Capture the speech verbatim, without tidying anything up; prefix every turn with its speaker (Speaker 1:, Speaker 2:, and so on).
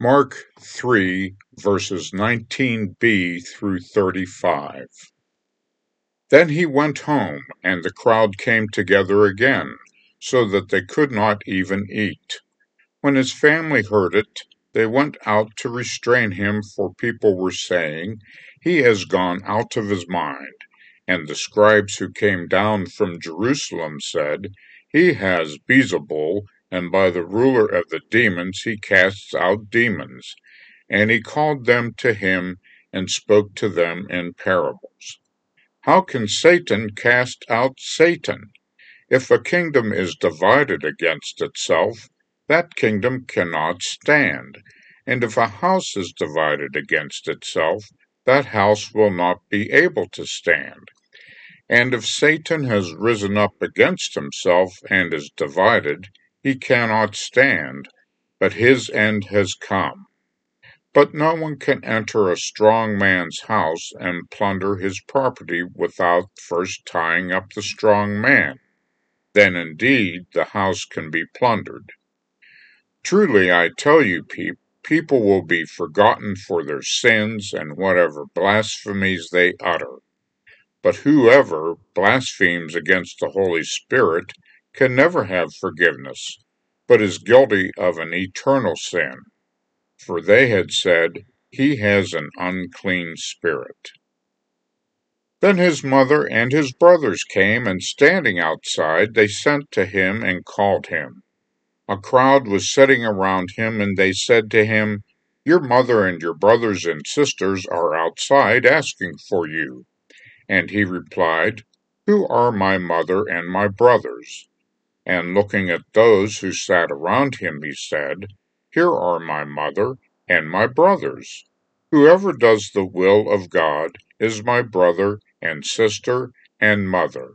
Speaker 1: Mark three, verses nineteen b through thirty-five. Then he went home, and the crowd came together again, so that they could not even eat. When his family heard it, they went out to restrain him, for people were saying, "He has gone out of his mind." And the scribes who came down from Jerusalem said, "He has Beelzebul, and by the ruler of the demons he casts out demons." And he called them to him and spoke to them in parables. "How can Satan cast out Satan? If a kingdom is divided against itself, that kingdom cannot stand. And if a house is divided against itself, that house will not be able to stand. And if Satan has risen up against himself and is divided, he cannot stand, but his end has come. But no one can enter a strong man's house and plunder his property without first tying up the strong man. Then indeed the house can be plundered. Truly I tell you, pe- people will be forgotten for their sins and whatever blasphemies they utter. But whoever blasphemes against the Holy Spirit can never have forgiveness, but is guilty of an eternal sin. For they had said, 'He has an unclean spirit.' Then his mother and his brothers came, and standing outside, they sent to him and called him. A crowd was sitting around him, and they said to him, 'Your mother and your brothers and sisters are outside asking for you.' And he replied, 'Who are my mother and my brothers?' And looking at those who sat around him, he said, 'Here are my mother and my brothers. Whoever does the will of God is my brother and sister and mother.'